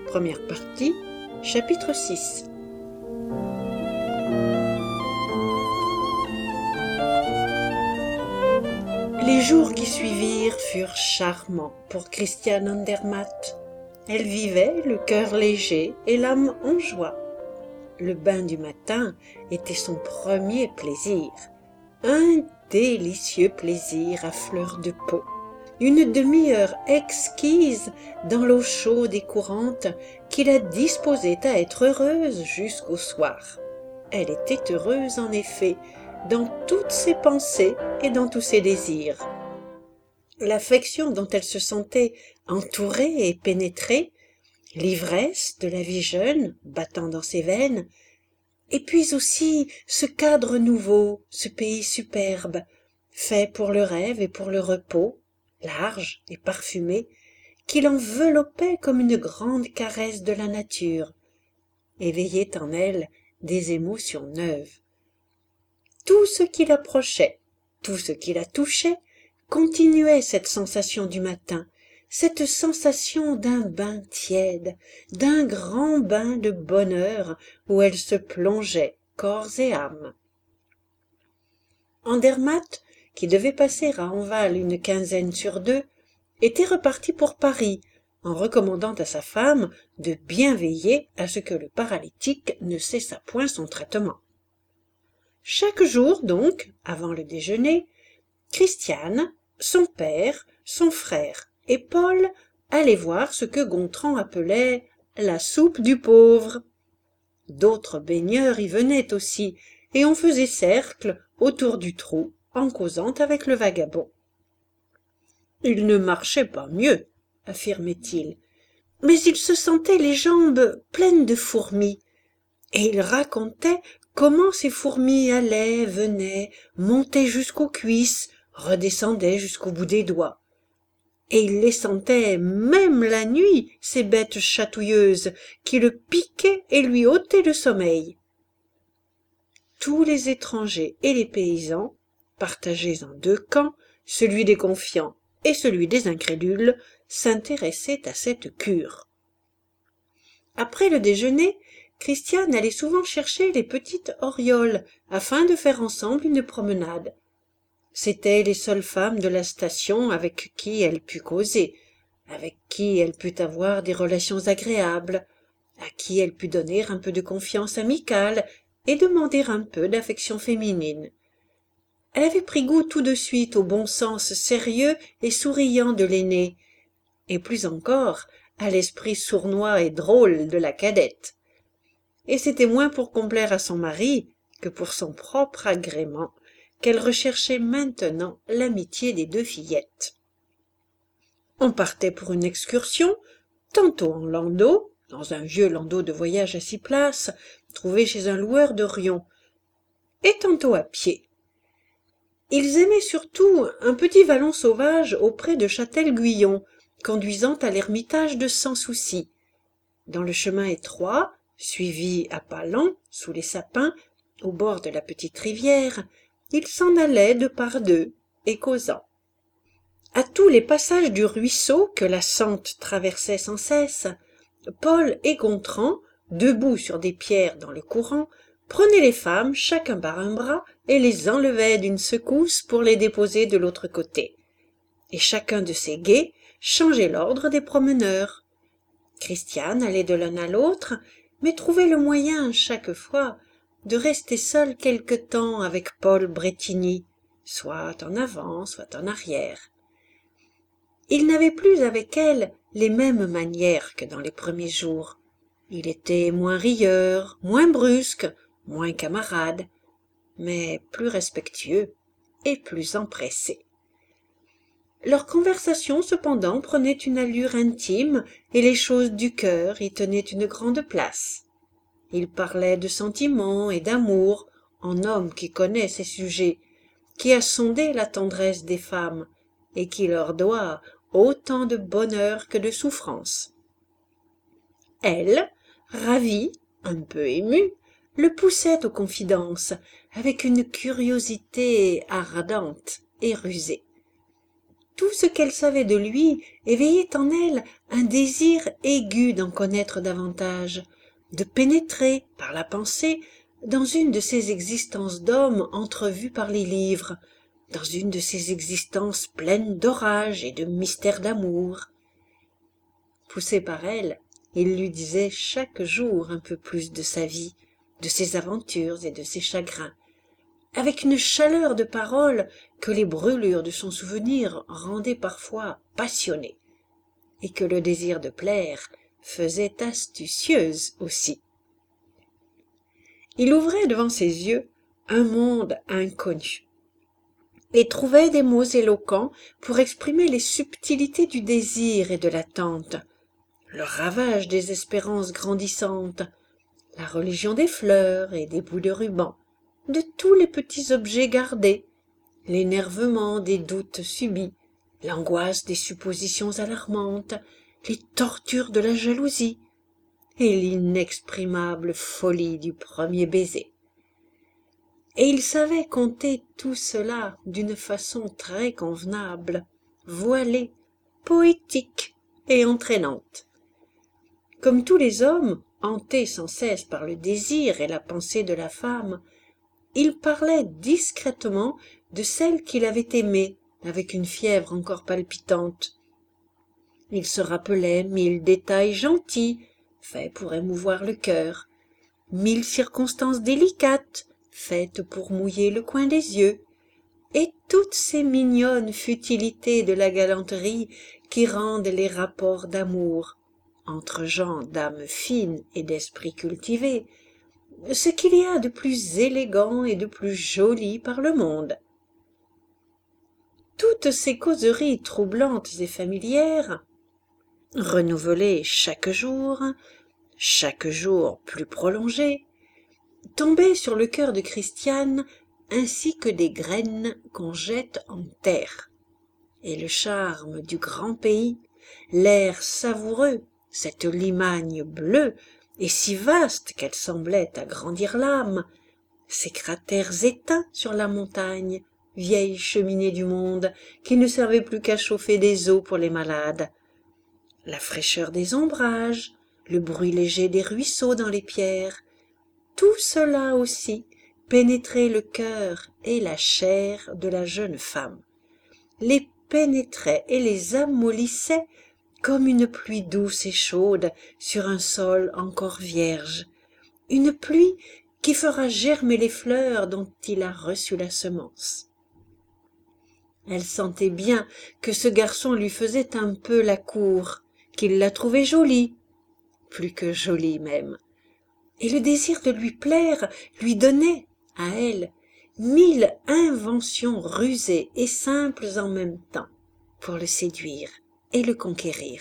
Première partie, chapitre 6. Les jours qui suivirent furent charmants pour Christiane Andermatt. Elle vivait le cœur léger et l'âme en joie. Le bain du matin était son premier plaisir, un délicieux plaisir à fleur de peau. Une demi-heure exquise dans l'eau chaude et courante qui la disposait à être heureuse jusqu'au soir. Elle était heureuse en effet, dans toutes ses pensées et dans tous ses désirs. L'affection dont elle se sentait entourée et pénétrée, l'ivresse de la vie jeune battant dans ses veines, et puis aussi ce cadre nouveau, ce pays superbe, fait pour le rêve et pour le repos, large et parfumé, qui l'enveloppait comme une grande caresse de la nature, éveillait en elle des émotions neuves. Tout ce qui l'approchait, tout ce qui la touchait, continuait cette sensation du matin, cette sensation d'un bain tiède, d'un grand bain de bonheur où elle se plongeait corps et âme. Andermatt, qui devait passer à Enval une quinzaine sur 2, était reparti pour Paris, en recommandant à sa femme de bien veiller à ce que le paralytique ne cessât point son traitement. Chaque jour donc, avant le déjeuner, Christiane, son père, son frère et Paul allaient voir ce que Gontran appelait la soupe du pauvre. D'autres baigneurs y venaient aussi, et on faisait cercle autour du trou en causant avec le vagabond. Il ne marchait pas mieux, affirmait-il, mais il se sentait les jambes pleines de fourmis, et il racontait comment ces fourmis allaient, venaient, montaient jusqu'aux cuisses, redescendaient jusqu'au bout des doigts. Et il les sentait même la nuit, ces bêtes chatouilleuses, qui le piquaient et lui ôtaient le sommeil. Tous les étrangers et les paysans, partagés en 2 camps, celui des confiants et celui des incrédules, s'intéressaient à cette cure. Après le déjeuner, Christiane allait souvent chercher les petites orioles afin de faire ensemble une promenade. C'étaient les seules femmes de la station avec qui elle put causer, avec qui elle put avoir des relations agréables, à qui elle put donner un peu de confiance amicale et demander un peu d'affection féminine. Elle avait pris goût tout de suite au bon sens sérieux et souriant de l'aînée, et plus encore à l'esprit sournois et drôle de la cadette. Et c'était moins pour complaire à son mari que pour son propre agrément qu'elle recherchait maintenant l'amitié des 2 fillettes. On partait pour une excursion, tantôt en landau, dans un vieux landau de voyage à 6 places, trouvé chez un loueur de Riom, et tantôt à pied. Ils aimaient surtout un petit vallon sauvage auprès de Châtel-Guyon, conduisant à l'ermitage de Sans Souci. Dans le chemin étroit, suivi à pas lents, sous les sapins, au bord de la petite rivière, ils s'en allaient 2 par 2, et causant. À tous les passages du ruisseau que la Sente traversait sans cesse, Paul et Gontran, debout sur des pierres dans le courant, prenaient les femmes chacun par un bras et les enlevaient d'une secousse pour les déposer de l'autre côté. Et chacun de ces guets changeait l'ordre des promeneurs. Christiane allait de l'un à l'autre, mais trouvait le moyen chaque fois de rester seule quelque temps avec Paul Bretigny, soit en avant, soit en arrière. Il n'avait plus avec elle les mêmes manières que dans les premiers jours. Il était moins rieur, moins brusque, moins camarade, mais plus respectueux et plus empressé. Leur conversation cependant prenait une allure intime et les choses du cœur y tenaient une grande place. Ils parlaient de sentiments et d'amour en homme qui connaît ces sujets, qui a sondé la tendresse des femmes et qui leur doit autant de bonheur que de souffrance. Elle, ravie, un peu émue, le poussait aux confidences avec une curiosité ardente et rusée. Tout ce qu'elle savait de lui éveillait en elle un désir aigu d'en connaître davantage, de pénétrer, par la pensée, dans une de ces existences d'hommes entrevues par les livres, dans une de ces existences pleines d'orages et de mystères d'amour. Poussé par elle, il lui disait chaque jour un peu plus de sa vie, de ses aventures et de ses chagrins, avec une chaleur de parole que les brûlures de son souvenir rendaient parfois passionnée, et que le désir de plaire faisait astucieuse aussi. Il ouvrait devant ses yeux un monde inconnu, et trouvait des mots éloquents pour exprimer les subtilités du désir et de l'attente, le ravage des espérances grandissantes, la religion des fleurs et des bouts de ruban, de tous les petits objets gardés, l'énervement des doutes subis, l'angoisse des suppositions alarmantes, les tortures de la jalousie et l'inexprimable folie du premier baiser. Et il savait conter tout cela d'une façon très convenable, voilée, poétique et entraînante. Comme tous les hommes, hantés sans cesse par le désir et la pensée de la femme, il parlait discrètement de celle qu'il avait aimée avec une fièvre encore palpitante. Il se rappelait 1000 détails gentils, faits pour émouvoir le cœur, 1000 circonstances délicates, faites pour mouiller le coin des yeux, et toutes ces mignonnes futilités de la galanterie qui rendent les rapports d'amour entre gens d'âme fine et d'esprit cultivé ce qu'il y a de plus élégant et de plus joli par le monde. Toutes ces causeries troublantes et familières, renouvelées chaque jour plus prolongées, tombaient sur le cœur de Christiane ainsi que des graines qu'on jette en terre, et le charme du grand pays, l'air savoureux, cette Limagne bleue et si vaste qu'elle semblait agrandir l'âme, ces cratères éteints sur la montagne, vieille cheminée du monde, qui ne servait plus qu'à chauffer des eaux pour les malades, la fraîcheur des ombrages, le bruit léger des ruisseaux dans les pierres, tout cela aussi pénétrait le cœur et la chair de la jeune femme, les pénétrait et les amollissait comme une pluie douce et chaude sur un sol encore vierge, une pluie qui fera germer les fleurs dont il a reçu la semence. Elle sentait bien que ce garçon lui faisait un peu la cour, qu'il la trouvait jolie, plus que jolie même, et le désir de lui plaire lui donnait, à elle, 1000 inventions rusées et simples en même temps, pour le séduire et le conquérir.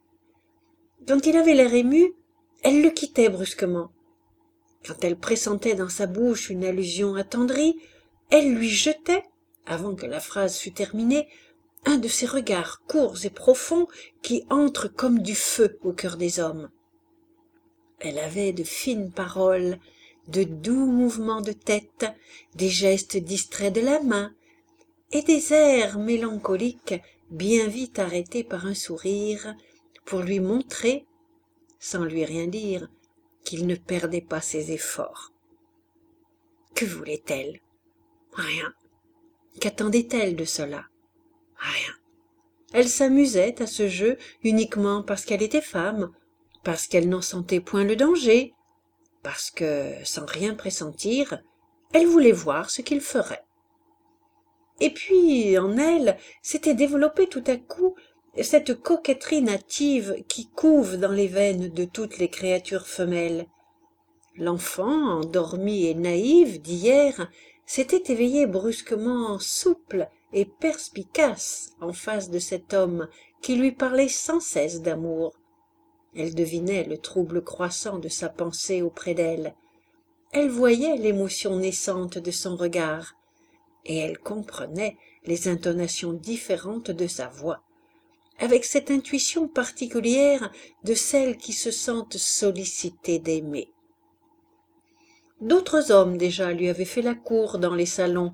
Quand il avait l'air ému, elle le quittait brusquement. Quand elle pressentait dans sa bouche une allusion attendrie, elle lui jetait, avant que la phrase fût terminée, un de ces regards courts et profonds qui entrent comme du feu au cœur des hommes. Elle avait de fines paroles, de doux mouvements de tête, des gestes distraits de la main, et des airs mélancoliques bien vite arrêtés par un sourire, pour lui montrer, sans lui rien dire, qu'il ne perdait pas ses efforts. Que voulait-elle? Rien. Qu'attendait-elle de cela? Rien. Elle s'amusait à ce jeu uniquement parce qu'elle était femme, parce qu'elle n'en sentait point le danger, parce que, sans rien pressentir, elle voulait voir ce qu'il ferait. Et puis, en elle, s'était développée tout à coup cette coquetterie native qui couve dans les veines de toutes les créatures femelles. L'enfant, endormie et naïve d'hier, s'était éveillée brusquement souple et perspicace en face de cet homme qui lui parlait sans cesse d'amour. Elle devinait le trouble croissant de sa pensée auprès d'elle. Elle voyait l'émotion naissante de son regard, et elle comprenait les intonations différentes de sa voix, avec cette intuition particulière de celles qui se sentent sollicitées d'aimer. D'autres hommes déjà lui avaient fait la cour dans les salons,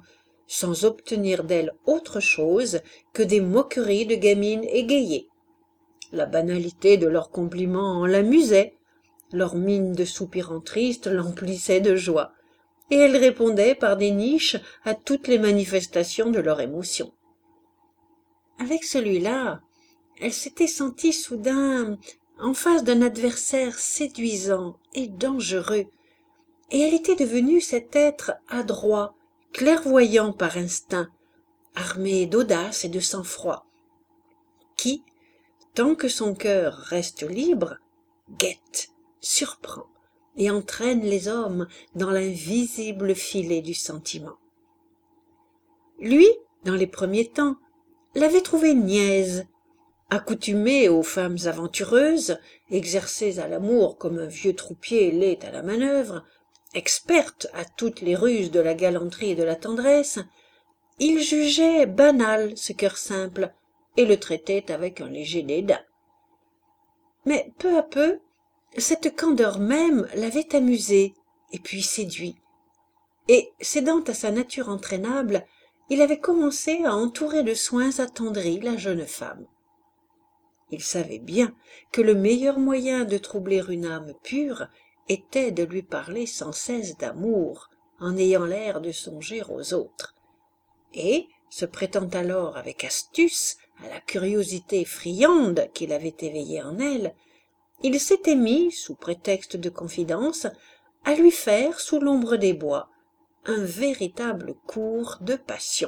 sans obtenir d'elle autre chose que des moqueries de gamine égayée. La banalité de leurs compliments l'amusait, leur mine de soupirant triste l'emplissait de joie, et elle répondait par des niches à toutes les manifestations de leur émotion. Avec celui-là, elle s'était sentie soudain en face d'un adversaire séduisant et dangereux, et elle était devenue cet être adroit, clairvoyant par instinct, armé d'audace et de sang-froid, qui, tant que son cœur reste libre, guette, surprend et entraîne les hommes dans l'invisible filet du sentiment. Lui, dans les premiers temps, l'avait trouvée niaise, accoutumée aux femmes aventureuses, exercées à l'amour comme un vieux troupier l'est à la manœuvre, experte à toutes les ruses de la galanterie et de la tendresse, il jugeait banal ce cœur simple et le traitait avec un léger dédain. Mais peu à peu, cette candeur même l'avait amusé et puis séduit, et cédant à sa nature entraînable, il avait commencé à entourer de soins attendris la jeune femme. Il savait bien que le meilleur moyen de troubler une âme pure était de lui parler sans cesse d'amour, en ayant l'air de songer aux autres, et, se prêtant alors avec astuce à la curiosité friande qu'il avait éveillée en elle, il s'était mis, sous prétexte de confidence, à lui faire, sous l'ombre des bois, un véritable cours de passion.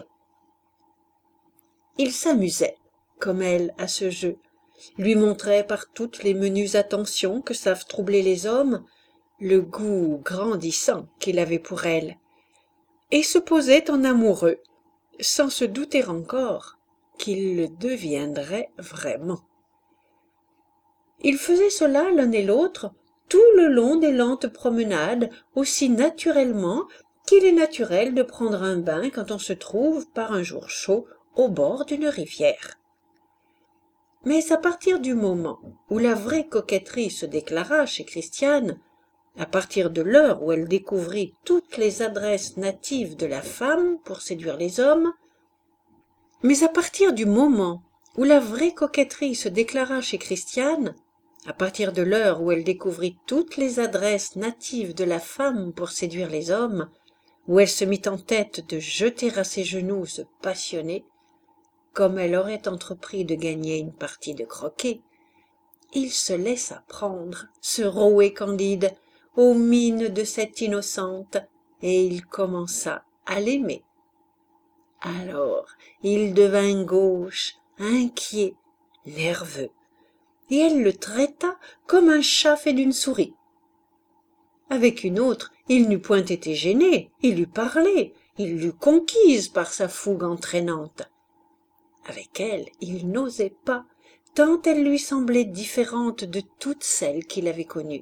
Il s'amusait, comme elle, à ce jeu, lui montrait par toutes les menues attentions que savent troubler les hommes le goût grandissant qu'il avait pour elle, et se posait en amoureux, sans se douter encore qu'il le deviendrait vraiment. Ils faisaient cela l'un et l'autre tout le long des lentes promenades, aussi naturellement qu'il est naturel de prendre un bain quand on se trouve, par un jour chaud, au bord d'une rivière. Mais à partir du moment où la vraie coquetterie se déclara chez Christiane, à partir de l'heure où elle découvrit toutes les adresses natives de la femme pour séduire les hommes, mais à partir du moment où la vraie coquetterie se déclara chez Christiane, à partir de l'heure où elle découvrit toutes les adresses natives de la femme pour séduire les hommes, où elle se mit en tête de jeter à ses genoux ce passionné, comme elle aurait entrepris de gagner une partie de croquet, il se laissa prendre, ce roué candide, aux mines de cette innocente, et il commença à l'aimer. Alors il devint gauche, inquiet, nerveux, et elle le traita comme un chat fait d'une souris. Avec une autre, il n'eût point été gêné, il eût parlé, il l'eût conquise par sa fougue entraînante. Avec elle, il n'osait pas, tant elle lui semblait différente de toutes celles qu'il avait connues.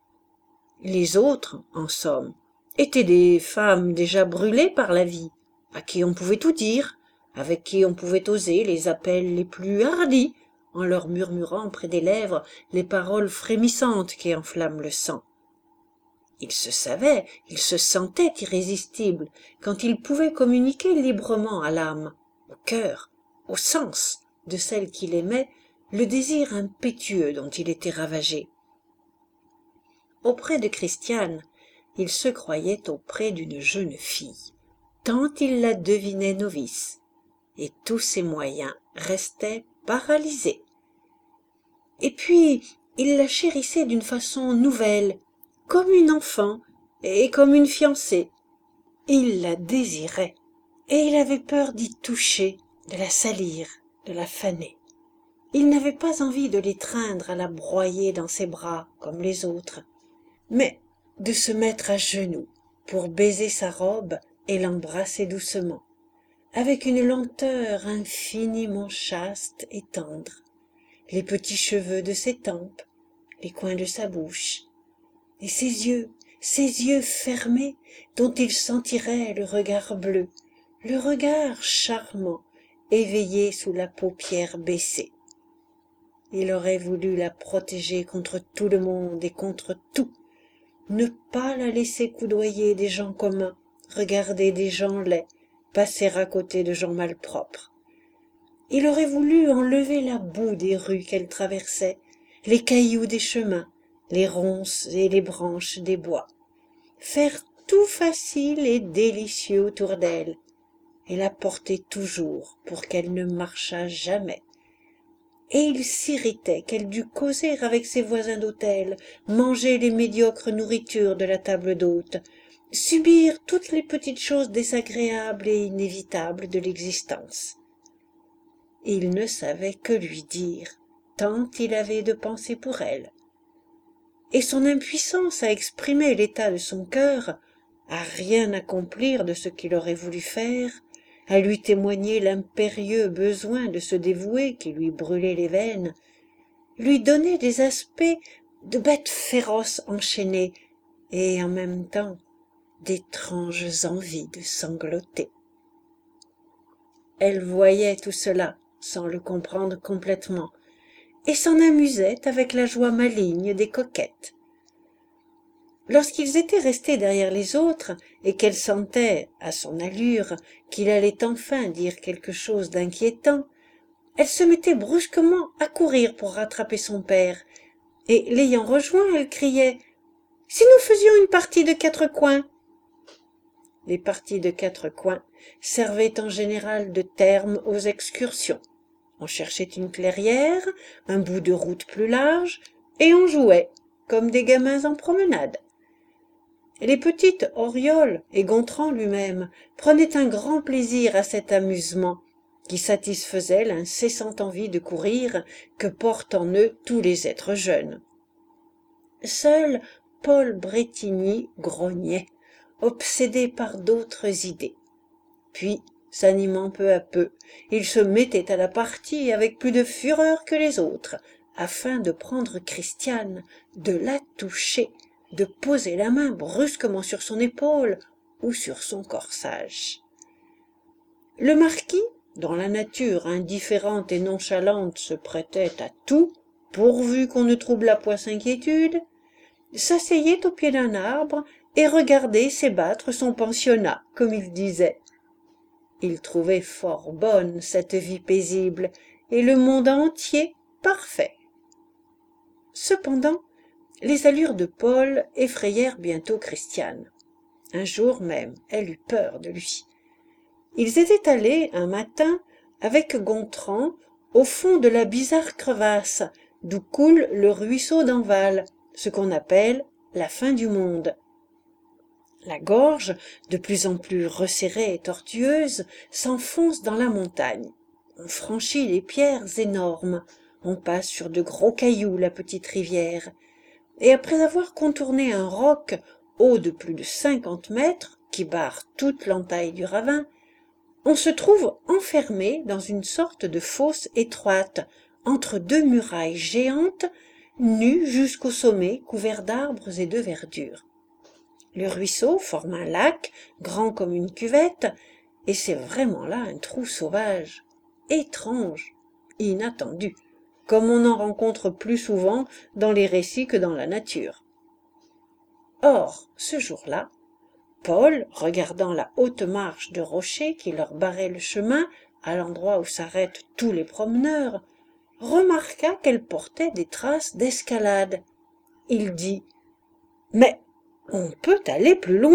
Les autres, en somme, étaient des femmes déjà brûlées par la vie, à qui on pouvait tout dire, avec qui on pouvait oser les appels les plus hardis, en leur murmurant près des lèvres les paroles frémissantes qui enflamment le sang. Il se savait, il se sentait irrésistible quand il pouvait communiquer librement à l'âme, au cœur, au sens de celle qu'il aimait, le désir impétueux dont il était ravagé. Auprès de Christiane, il se croyait auprès d'une jeune fille, tant il la devinait novice, et tous ses moyens restaient paralysés. Et puis, il la chérissait d'une façon nouvelle, comme une enfant et comme une fiancée. Il la désirait, et il avait peur d'y toucher, de la salir, de la faner. Il n'avait pas envie de l'étreindre à la broyer dans ses bras, comme les autres, mais de se mettre à genoux pour baiser sa robe et l'embrasser doucement, avec une lenteur infiniment chaste et tendre, les petits cheveux de ses tempes, les coins de sa bouche, et ses yeux fermés dont il sentirait le regard bleu, le regard charmant, éveillé sous la paupière baissée. Il aurait voulu la protéger contre tout le monde et contre tout, ne pas la laisser coudoyer des gens communs, regarder des gens laids, passer à côté de gens malpropres. Il aurait voulu enlever la boue des rues qu'elle traversait, les cailloux des chemins, les ronces et les branches des bois, faire tout facile et délicieux autour d'elle, et la porter toujours pour qu'elle ne marchât jamais. Et il s'irritait qu'elle dût causer avec ses voisins d'hôtel, manger les médiocres nourritures de la table d'hôte, subir toutes les petites choses désagréables et inévitables de l'existence. Il ne savait que lui dire, tant il avait de pensées pour elle. Et son impuissance à exprimer l'état de son cœur, à rien accomplir de ce qu'il aurait voulu faire, à lui témoigner l'impérieux besoin de se dévouer qui lui brûlait les veines, lui donnait des aspects de bête féroce enchaînée et en même temps d'étranges envies de sangloter. Elle voyait tout cela sans le comprendre complètement et s'en amusait avec la joie maligne des coquettes. Lorsqu'ils étaient restés derrière les autres et qu'elle sentait, à son allure, qu'il allait enfin dire quelque chose d'inquiétant, elle se mettait brusquement à courir pour rattraper son père, et l'ayant rejoint, elle criait « Si nous faisions une partie de 4 coins ?» Les parties de 4 coins servaient en général de terme aux excursions. On cherchait une clairière, un bout de route plus large, et on jouait, comme des gamins en promenade. Les petites Oriol et Gontran lui-même prenaient un grand plaisir à cet amusement, qui satisfaisait l'incessante envie de courir que portent en eux tous les êtres jeunes. Seul Paul Bretigny grognait, obsédé par d'autres idées. Puis, s'animant peu à peu, il se mettait à la partie avec plus de fureur que les autres, afin de prendre Christiane, de la toucher, de poser la main brusquement sur son épaule ou sur son corsage. Le marquis, dont la nature indifférente et nonchalante se prêtait à tout, pourvu qu'on ne troublât point sa inquiétude, s'asseyait au pied d'un arbre et regardait s'ébattre son pensionnat, comme il disait. Il trouvait fort bonne cette vie paisible et le monde entier parfait. Cependant, les allures de Paul effrayèrent bientôt Christiane. Un jour même, elle eut peur de lui. Ils étaient allés, un matin, avec Gontran, au fond de la bizarre crevasse, d'où coule le ruisseau d'Enval, ce qu'on appelle la fin du monde. La gorge, de plus en plus resserrée et tortueuse, s'enfonce dans la montagne. On franchit les pierres énormes, on passe sur de gros cailloux la petite rivière, et après avoir contourné un roc haut de plus de 50 mètres, qui barre toute l'entaille du ravin, on se trouve enfermé dans une sorte de fosse étroite, entre 2 murailles géantes, nues jusqu'au sommet, couverts d'arbres et de verdure. Le ruisseau forme un lac, grand comme une cuvette, et c'est vraiment là un trou sauvage, étrange, inattendu, comme on en rencontre plus souvent dans les récits que dans la nature. Or, ce jour-là, Paul, regardant la haute marche de rochers qui leur barrait le chemin à l'endroit où s'arrêtent tous les promeneurs, remarqua qu'elle portait des traces d'escalade. Il dit « Mais on peut aller plus loin !»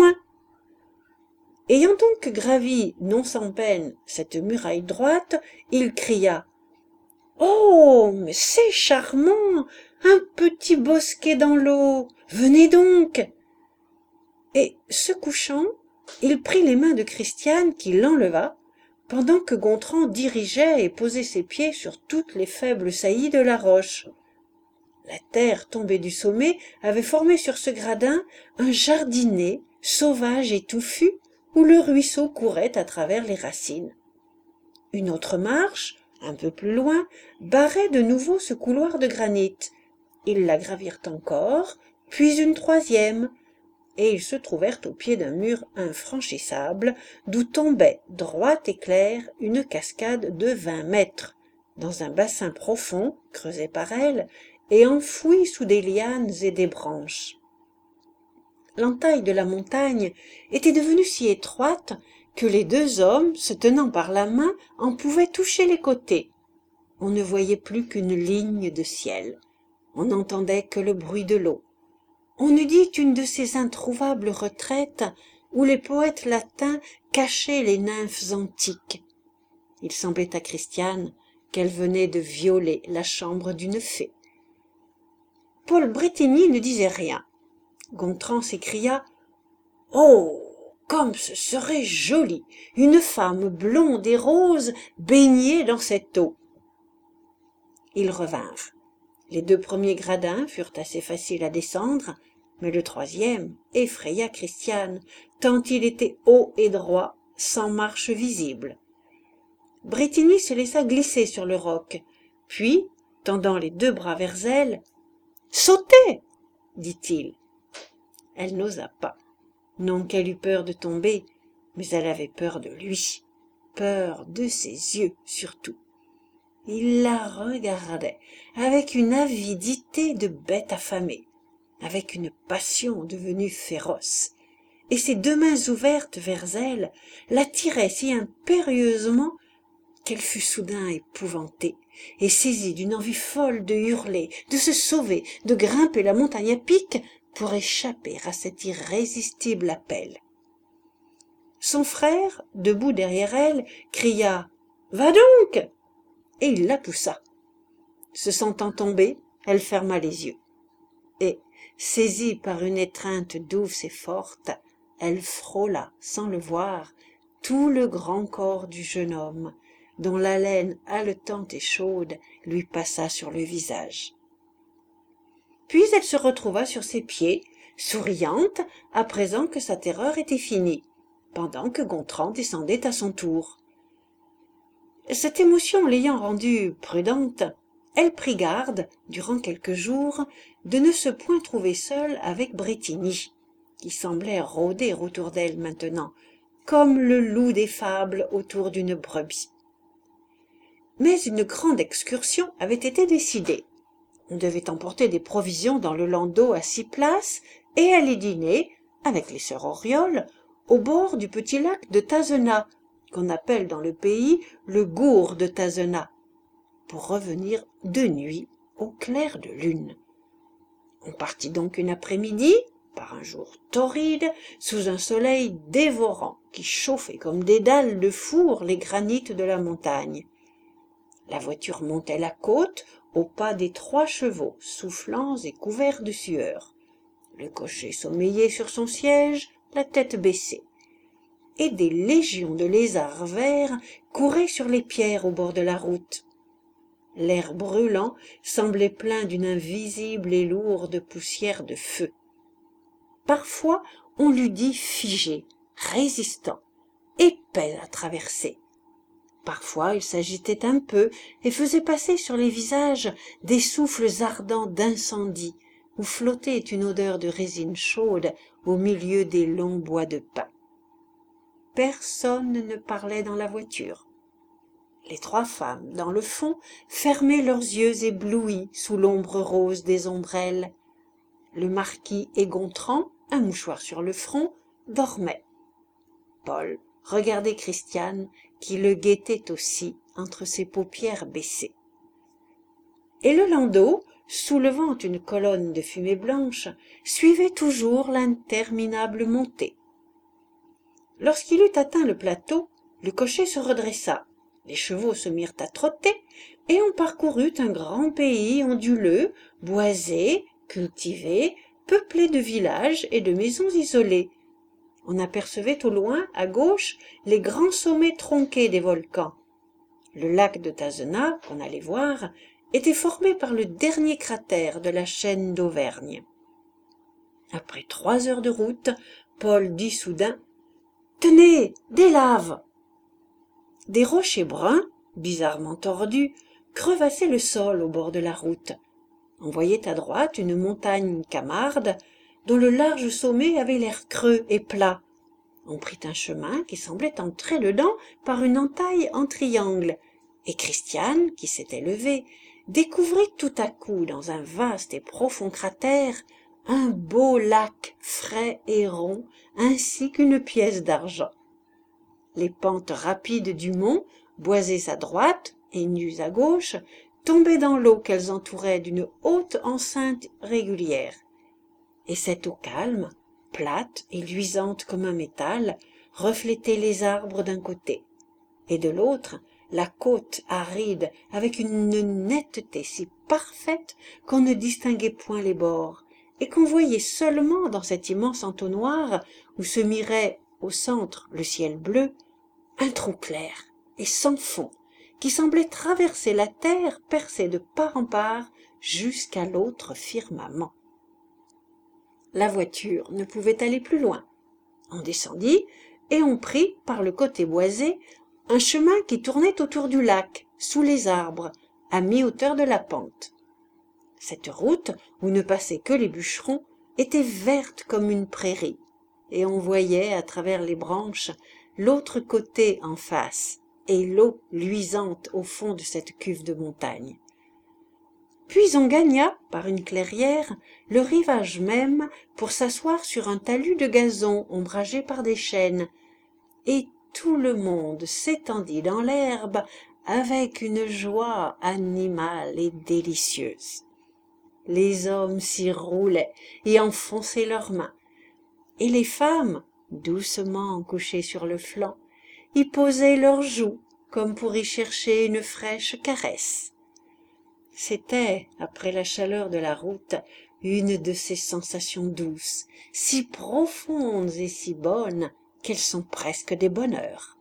Ayant donc gravi, non sans peine, cette muraille droite, il cria « Oh, mais c'est charmant! Un petit bosquet dans l'eau! Venez donc !» Et, se couchant, il prit les mains de Christiane qui l'enleva, pendant que Gontran dirigeait et posait ses pieds sur toutes les faibles saillies de la roche. La terre tombée du sommet avait formé sur ce gradin un jardinet sauvage et touffu où le ruisseau courait à travers les racines. Une autre marche, un peu plus loin, barrait de nouveau ce couloir de granit. Ils la gravirent encore, puis une troisième, et ils se trouvèrent au pied d'un mur infranchissable, d'où tombait, droite et claire, une cascade de 20 mètres, dans un bassin profond, creusé par elle, et enfoui sous des lianes et des branches. L'entaille de la montagne était devenue si étroite que les deux hommes, se tenant par la main, en pouvaient toucher les côtés. On ne voyait plus qu'une ligne de ciel. On n'entendait que le bruit de l'eau. On eût dit une de ces introuvables retraites où les poètes latins cachaient les nymphes antiques. Il semblait à Christiane qu'elle venait de violer la chambre d'une fée. Paul Bretigny ne disait rien. Gontran s'écria « Oh, comme ce serait joli, une femme blonde et rose baignée dans cette eau !» Ils revinrent. Les 2 premiers gradins furent assez faciles à descendre, mais le 3e effraya Christiane, tant il était haut et droit, sans marche visible. Bretigny se laissa glisser sur le roc, puis, tendant les 2 bras vers elle, « Sautez !» dit-il. Elle n'osa pas. Non qu'elle eût peur de tomber, mais elle avait peur de lui, peur de ses yeux surtout. Il la regardait avec une avidité de bête affamée, avec une passion devenue féroce, et ses 2 mains ouvertes vers elle l'attiraient si impérieusement qu'elle fut soudain épouvantée et saisie d'une envie folle de hurler, de se sauver, de grimper la montagne à pic pour échapper à cet irrésistible appel. Son frère, debout derrière elle, cria « Va donc !» et il la poussa. Se sentant tomber, elle ferma les yeux. Et, saisie par une étreinte douce et forte, elle frôla, sans le voir, tout le grand corps du jeune homme, dont l'haleine haletante et chaude lui passa sur le visage. Puis elle se retrouva sur ses pieds, souriante, à présent que sa terreur était finie, pendant que Gontran descendait à son tour. Cette émotion l'ayant rendue prudente, elle prit garde, durant quelques jours, de ne se point trouver seule avec Bretigny, qui semblait rôder autour d'elle maintenant, comme le loup des fables autour d'une brebis. Mais une grande excursion avait été décidée. On devait emporter des provisions dans le landau à 6 places et aller dîner, avec les sœurs Auriol, au bord du petit lac de Tazenat, qu'on appelle dans le pays le gour de Tazenat, pour revenir de nuit au clair de lune. On partit donc une après-midi, par un jour torride, sous un soleil dévorant qui chauffait comme des dalles de four les granits de la montagne. La voiture montait la côte au pas des 3 chevaux, soufflants et couverts de sueur. Le cocher sommeillait sur son siège, la tête baissée. Et des légions de lézards verts couraient sur les pierres au bord de la route. L'air brûlant semblait plein d'une invisible et lourde poussière de feu. Parfois, on l'eût dit figé, résistant, épais à traverser. Parfois, il s'agitait un peu et faisait passer sur les visages des souffles ardents d'incendie, où flottait une odeur de résine chaude au milieu des longs bois de pin. Personne ne parlait dans la voiture. Les 3 femmes, dans le fond, fermaient leurs yeux éblouis sous l'ombre rose des ombrelles. Le marquis et Gontran, un mouchoir sur le front, dormaient. Paul regardait Christiane, qui le guettait aussi entre ses paupières baissées. Et le landau, soulevant une colonne de fumée blanche, suivait toujours l'interminable montée. Lorsqu'il eut atteint le plateau, le cocher se redressa, les chevaux se mirent à trotter, et on parcourut un grand pays onduleux, boisé, cultivé, peuplé de villages et de maisons isolées. On apercevait au loin, à gauche, les grands sommets tronqués des volcans. Le lac de Tazenat, qu'on allait voir, était formé par le dernier cratère de la chaîne d'Auvergne. Après 3 heures de route, Paul dit soudain « Tenez, des laves !» Des rochers bruns, bizarrement tordus, crevassaient le sol au bord de la route. On voyait à droite une montagne Camarde, dont le large sommet avait l'air creux et plat. On prit un chemin qui semblait entrer dedans par une entaille en triangle, et Christiane, qui s'était levée, découvrit tout à coup dans un vaste et profond cratère un beau lac frais et rond, ainsi qu'une pièce d'argent. Les pentes rapides du mont, boisées à droite et nues à gauche, tombaient dans l'eau qu'elles entouraient d'une haute enceinte régulière. Et cette eau calme, plate et luisante comme un métal, reflétait les arbres d'un côté, et de l'autre, la côte aride avec une netteté si parfaite qu'on ne distinguait point les bords, et qu'on voyait seulement dans cet immense entonnoir où se mirait au centre le ciel bleu, un trou clair et sans fond qui semblait traverser la terre percée de part en part jusqu'à l'autre firmament. La voiture ne pouvait aller plus loin. On descendit et on prit, par le côté boisé, un chemin qui tournait autour du lac, sous les arbres, à mi-hauteur de la pente. Cette route, où ne passaient que les bûcherons, était verte comme une prairie, et on voyait, à travers les branches, l'autre côté en face, et l'eau luisante au fond de cette cuve de montagne. Puis on gagna, par une clairière, le rivage même pour s'asseoir sur un talus de gazon ombragé par des chênes, et tout le monde s'étendit dans l'herbe avec une joie animale et délicieuse. Les hommes s'y roulaient et enfonçaient leurs mains, et les femmes, doucement couchées sur le flanc, y posaient leurs joues comme pour y chercher une fraîche caresse. C'était, après la chaleur de la route, une de ces sensations douces, si profondes et si bonnes, qu'elles sont presque des bonheurs.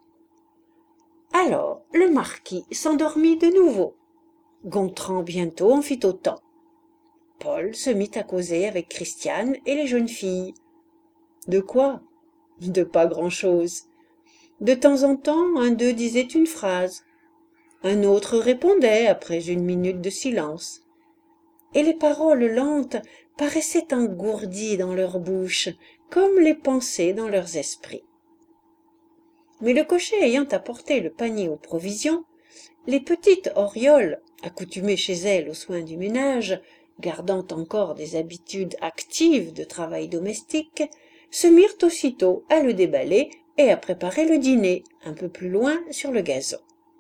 Alors le marquis s'endormit de nouveau. Gontran bientôt en fit autant. Paul se mit à causer avec Christiane et les jeunes filles. De quoi? De pas grand-chose. De temps en temps, un d'eux disait une phrase. Un autre répondait après une minute de silence. Et les paroles lentes paraissaient engourdies dans leur bouche, comme les pensées dans leurs esprits. Mais le cocher ayant apporté le panier aux provisions, les petites orioles, accoutumées chez elles aux soins du ménage, gardant encore des habitudes actives de travail domestique, se mirent aussitôt à le déballer et à préparer le dîner, un peu plus loin sur le gazon.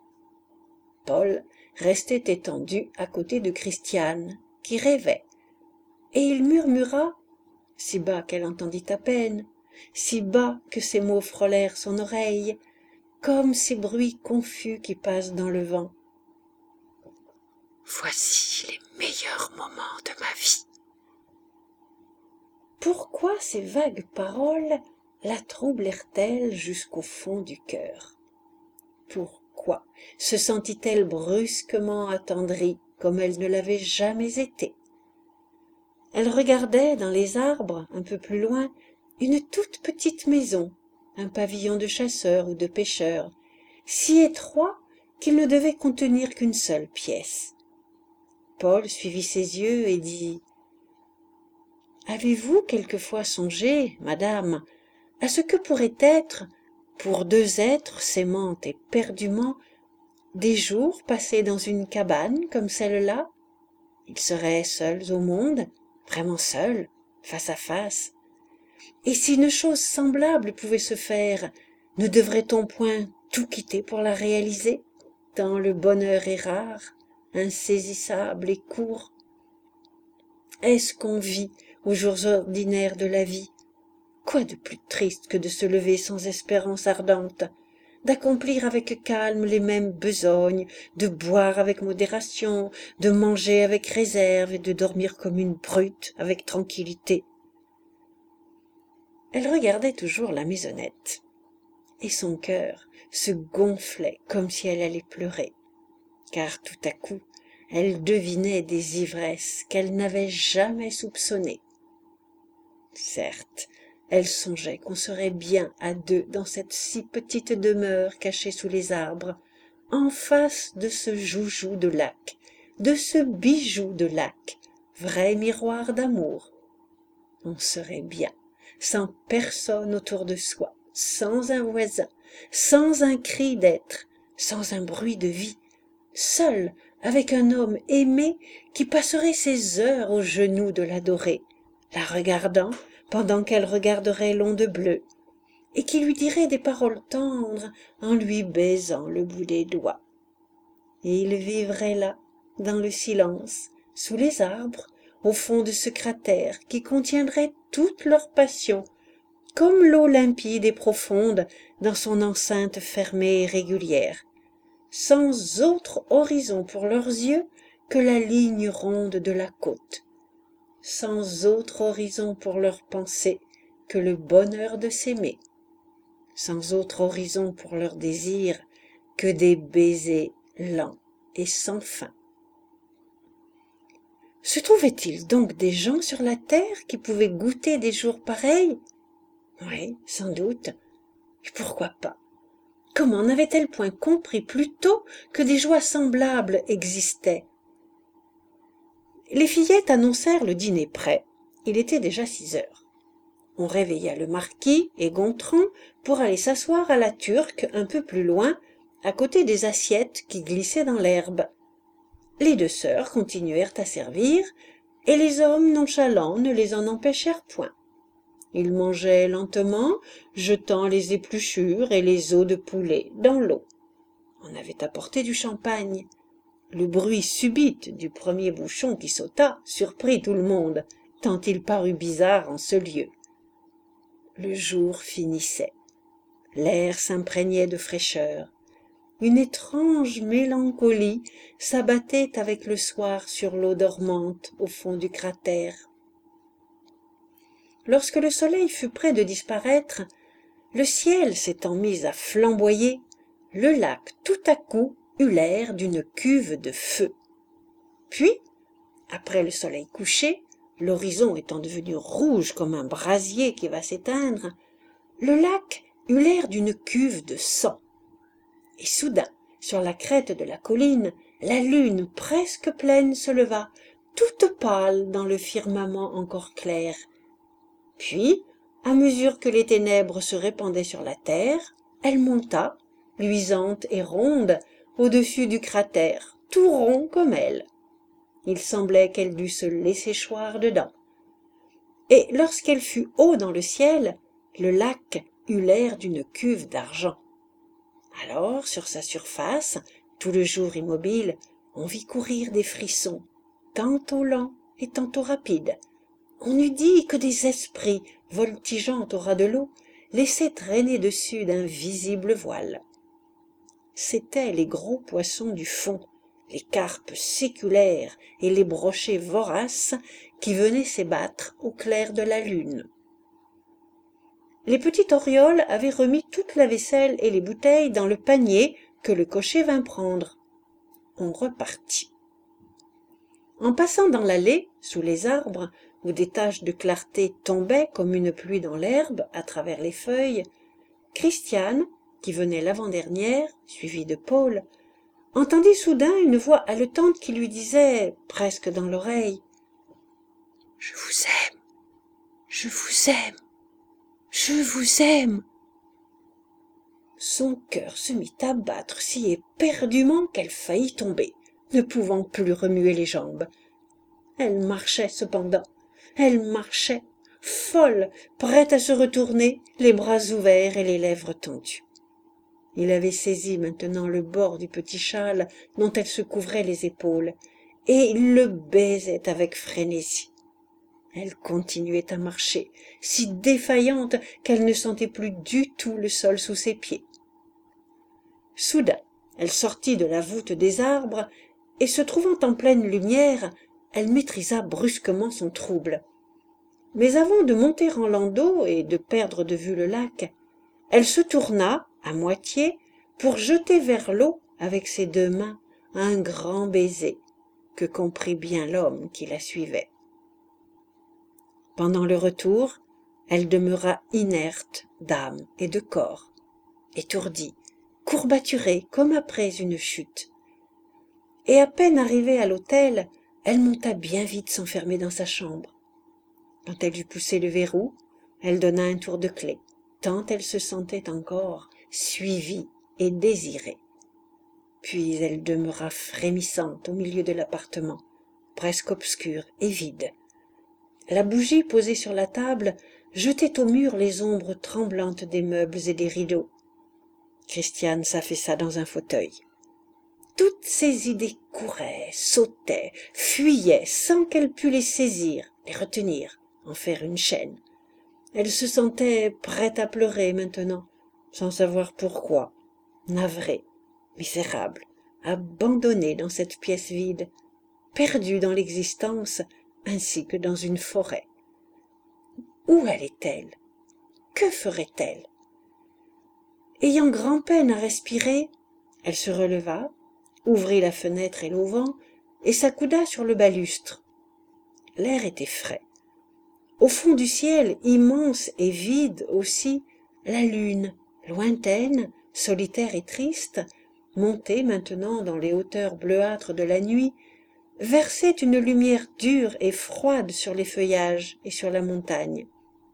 Paul restait étendu à côté de Christiane, qui rêvait, et il murmura, si bas qu'elle entendit à peine, si bas que ces mots frôlèrent son oreille, comme ces bruits confus qui passent dans le vent. Voici les meilleurs moments de ma vie. Pourquoi ces vagues paroles la troublèrent-elles jusqu'au fond du cœur? Pourquoi se sentit-elle brusquement attendrie comme elle ne l'avait jamais été? Elle regardait dans les arbres, un peu plus loin, une toute petite maison, un pavillon de chasseur ou de pêcheur, si étroit qu'il ne devait contenir qu'une seule pièce. Paul suivit ses yeux et dit « Avez-vous quelquefois songé, madame, à ce que pourraient être, pour deux êtres s'aimant éperdument, des jours passés dans une cabane comme celle-là? Ils seraient seuls au monde, vraiment seuls, face à face. Et si une chose semblable pouvait se faire, ne devrait-on point tout quitter pour la réaliser, tant le bonheur est rare, insaisissable et court? Est-ce qu'on vit aux jours ordinaires de la vie? Quoi de plus triste que de se lever sans espérance ardente, d'accomplir avec calme les mêmes besognes, de boire avec modération, de manger avec réserve et de dormir comme une brute avec tranquillité? Elle regardait toujours la maisonnette, et son cœur se gonflait comme si elle allait pleurer, car tout à coup elle devinait des ivresses qu'elle n'avait jamais soupçonnées. Certes, elle songeait qu'on serait bien à deux dans cette si petite demeure cachée sous les arbres, en face de ce joujou de lac, de ce bijou de lac, vrai miroir d'amour. On serait bien, sans personne autour de soi, sans un voisin, sans un cri d'être, sans un bruit de vie, seul avec un homme aimé qui passerait ses heures aux genoux de l'adorée, la regardant pendant qu'elle regarderait l'onde bleue, et qui lui dirait des paroles tendres en lui baisant le bout des doigts. Et ils vivraient là, dans le silence, sous les arbres, au fond de ce cratère qui contiendrait toute leur passion, comme l'eau limpide et profonde dans son enceinte fermée et régulière, sans autre horizon pour leurs yeux que la ligne ronde de la côte, sans autre horizon pour leurs pensées que le bonheur de s'aimer, sans autre horizon pour leurs désirs que des baisers lents et sans fin. Se trouvait-il donc des gens sur la terre qui pouvaient goûter des jours pareils? Oui, sans doute. Et pourquoi pas? Comment n'avait-elle point compris plus tôt que des joies semblables existaient? Les fillettes annoncèrent le dîner prêt. Il était déjà 6 heures. On réveilla le marquis et Gontran pour aller s'asseoir à la turque un peu plus loin, à côté des assiettes qui glissaient dans l'herbe. Les 2 sœurs continuèrent à servir, et les hommes nonchalants ne les en empêchèrent point. Ils mangeaient lentement, jetant les épluchures et les os de poulet dans l'eau. On avait apporté du champagne. Le bruit subit du premier bouchon qui sauta surprit tout le monde, tant il parut bizarre en ce lieu. Le jour finissait. L'air s'imprégnait de fraîcheur. Une étrange mélancolie s'abattait avec le soir sur l'eau dormante au fond du cratère. Lorsque le soleil fut près de disparaître, le ciel s'étant mis à flamboyer, le lac tout à coup eut l'air d'une cuve de feu. Puis, après le soleil couché, l'horizon étant devenu rouge comme un brasier qui va s'éteindre, le lac eut l'air d'une cuve de sang. Et soudain, sur la crête de la colline, la lune presque pleine se leva, toute pâle dans le firmament encore clair. Puis, à mesure que les ténèbres se répandaient sur la terre, elle monta, luisante et ronde, au-dessus du cratère, tout rond comme elle. Il semblait qu'elle dût se laisser choir dedans. Et lorsqu'elle fut haut dans le ciel, le lac eut l'air d'une cuve d'argent. Alors, sur sa surface, tout le jour immobile, on vit courir des frissons, tantôt lents et tantôt rapides. On eût dit que des esprits, voltigeant au ras de l'eau, laissaient traîner dessus d'invisibles voiles. C'étaient les gros poissons du fond, les carpes séculaires et les brochets voraces qui venaient s'ébattre au clair de la lune. Les petites orioles avaient remis toute la vaisselle et les bouteilles dans le panier que le cocher vint prendre. On repartit. En passant dans l'allée, sous les arbres, où des taches de clarté tombaient comme une pluie dans l'herbe à travers les feuilles, Christiane, qui venait l'avant-dernière, suivie de Paul, entendit soudain une voix haletante qui lui disait, presque dans l'oreille, « Je vous aime, je vous aime, je vous aime !» Son cœur se mit à battre si éperdument qu'elle faillit tomber, ne pouvant plus remuer les jambes. Elle marchait cependant, elle marchait, folle, prête à se retourner, les bras ouverts et les lèvres tendues. Il avait saisi maintenant le bord du petit châle dont elle se couvrait les épaules, et il le baisait avec frénésie. Elle continuait à marcher, si défaillante qu'elle ne sentait plus du tout le sol sous ses pieds. Soudain, elle sortit de la voûte des arbres, et se trouvant en pleine lumière, elle maîtrisa brusquement son trouble. Mais avant de monter en landau et de perdre de vue le lac, elle se tourna, à moitié, pour jeter vers l'eau, avec ses 2 mains, un grand baiser, que comprit bien l'homme qui la suivait. Pendant le retour, elle demeura inerte d'âme et de corps, étourdie, courbaturée comme après une chute. Et à peine arrivée à l'hôtel, elle monta bien vite s'enfermer dans sa chambre. Quand elle eut poussé le verrou, elle donna un tour de clé, tant elle se sentait encore suivie et désirée. Puis elle demeura frémissante au milieu de l'appartement, presque obscur et vide. La bougie posée sur la table jetait au mur les ombres tremblantes des meubles et des rideaux. Christiane s'affaissa dans un fauteuil. Toutes ses idées couraient, sautaient, fuyaient, sans qu'elle pût les saisir, les retenir, en faire une chaîne. Elle se sentait prête à pleurer maintenant, sans savoir pourquoi, navrée, misérable, abandonnée dans cette pièce vide, perdue dans l'existence ainsi que dans une forêt. Où allait-elle? Que ferait-elle? Ayant grand-peine à respirer, elle se releva, ouvrit la fenêtre et l'auvent, et s'accouda sur le balustre. L'air était frais. Au fond du ciel, immense et vide aussi, la lune, lointaine, solitaire et triste, montée maintenant dans les hauteurs bleuâtres de la nuit, versait une lumière dure et froide sur les feuillages et sur la montagne.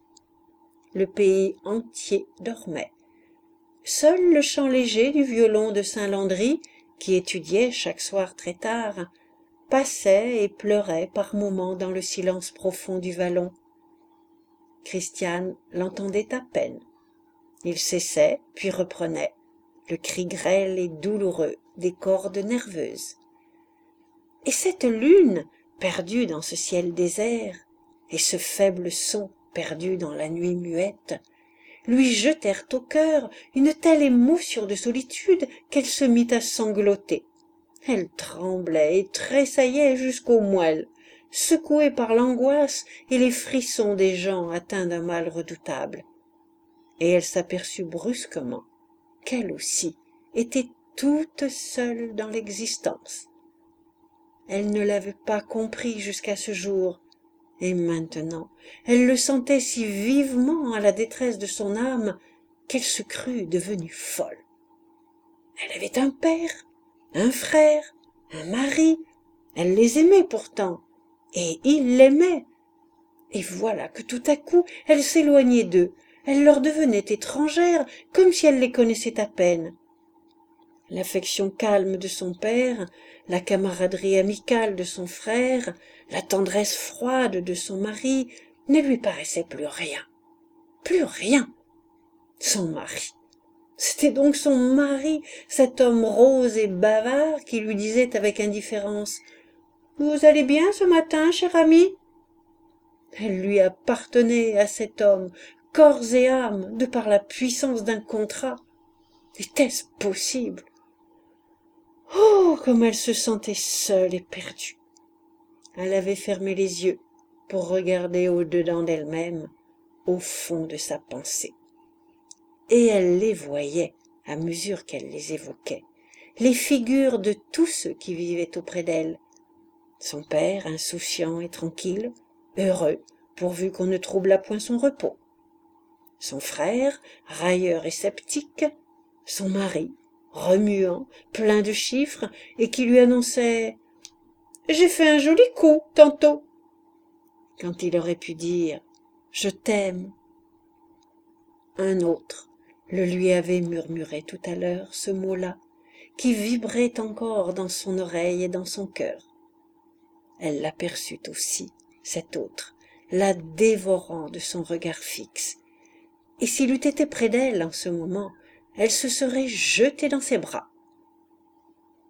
Le pays entier dormait. Seul le chant léger du violon de Saint-Landry, qui étudiait chaque soir très tard, passait et pleurait par moments dans le silence profond du vallon. Christiane l'entendait à peine. Il cessait, puis reprenait, le cri grêle et douloureux des cordes nerveuses. Et cette lune, perdue dans ce ciel désert, et ce faible son perdu dans la nuit muette, lui jetèrent au cœur une telle émotion de solitude qu'elle se mit à sangloter. Elle tremblait et tressaillait jusqu'aux moelles, secouée par l'angoisse et les frissons des gens atteints d'un mal redoutable. Et elle s'aperçut brusquement qu'elle aussi était toute seule dans l'existence. Elle ne l'avait pas compris jusqu'à ce jour, et maintenant elle le sentait si vivement à la détresse de son âme qu'elle se crut devenue folle. Elle avait un père, un frère, un mari, elle les aimait pourtant, et il l'aimait. Et voilà que tout à coup elle s'éloignait d'eux, elle leur devenait étrangère, comme si elle les connaissait à peine. L'affection calme de son père, la camaraderie amicale de son frère, la tendresse froide de son mari ne lui paraissaient plus rien. Plus rien. Son mari. C'était donc son mari, cet homme rose et bavard qui lui disait avec indifférence « Vous allez bien ce matin, cher ami ?» Elle lui appartenait à cet homme, corps et âme, de par la puissance d'un contrat. Était-ce possible? Oh, comme elle se sentait seule et perdue. Elle avait fermé les yeux pour regarder au-dedans d'elle-même, au fond de sa pensée. Et elle les voyait à mesure qu'elle les évoquait, les figures de tous ceux qui vivaient auprès d'elle. Son père, insouciant et tranquille, heureux, pourvu qu'on ne troublât point son repos. Son frère, railleur et sceptique. Son mari, remuant, plein de chiffres, et qui lui annonçait « J'ai fait un joli coup, tantôt », quand il aurait pu dire « Je t'aime ». Un autre le lui avait murmuré tout à l'heure, ce mot-là, qui vibrait encore dans son oreille et dans son cœur. Elle l'aperçut aussi, cet autre, la dévorant de son regard fixe, et s'il eût été près d'elle en ce moment, elle se serait jetée dans ses bras.